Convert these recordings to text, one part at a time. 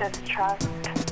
distrust.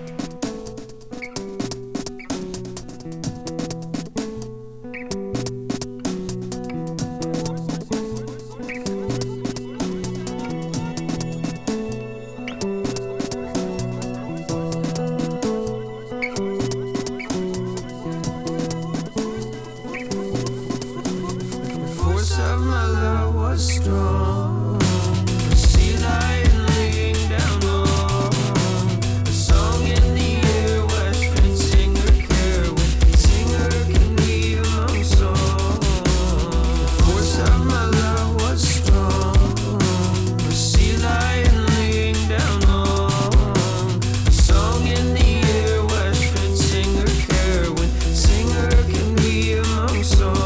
Of my love was strong. The sea lion laying down long. A song in the air, western singer care. When singer can be among song. The force of my love was strong. The sea lion laying down long. A song in the air, western singer care. When singer can be among song.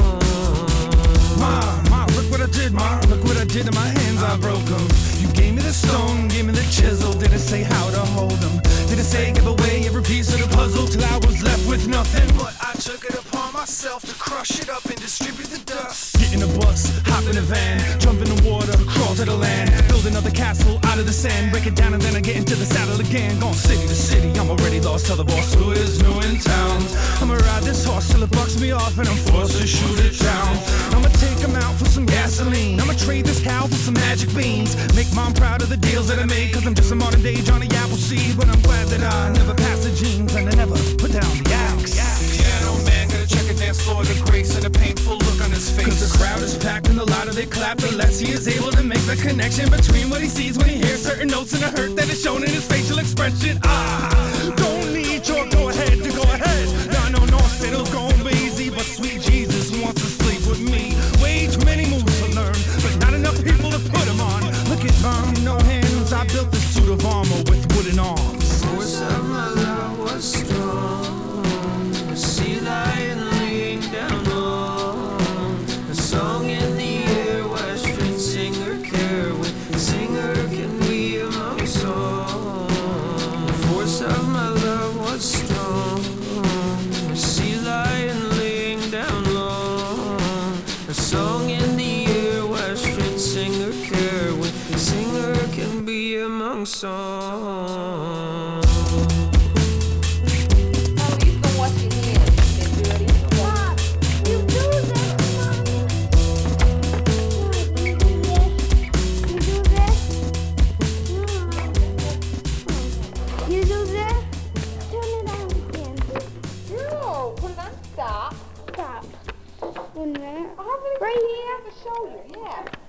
Look what I did to my hands, I broke them. You gave me the stone, gave me the chisel. Didn't say how to hold them. Didn't say give away every piece of the puzzle till I was left with nothing. But I took it upon myself to crush it up and distribute the dust. Get in a bus, hop in a van, jump in the water, crawl to the land, build another castle out of the sand, break it down and then I get into the saddle again. Gone city to city, I'm already lost. Tell the boss who is new in town. I'ma ride this horse till it bucks me off and I'm forced to shoot it down. I'ma take him out for some gasoline. I'ma trade this cow for some magic beans. Make mom proud of the deals that I made, cause I'm just a modern day Johnny Appleseed. But I'm glad that I never passed the jeans and I never put down the axe. Piano man gonna check a dance floor, the grace and a painful look on his face. Cause the crowd is packed and the louder they clap, the less he is able to make the connection between what he sees when he hears certain notes and the hurt that is shown in his facial expression. Don't need your go ahead to go ahead. No, it'll go easy, but sweet Jesus wants to sleep with me. Wage many moves to learn, but not enough people to put him on. Look at mom, no hands, I built this suit of armor with wooden arms. The force of my love was strong. The sea lion laying down long. A song in the air, western singer care. When singer can be among song. The force of my love was strong. The sea lion laying down long. A song in the air, western singer care. When singer can be among song. Stop. Wait a minute. Right here. I have to show you. Yeah.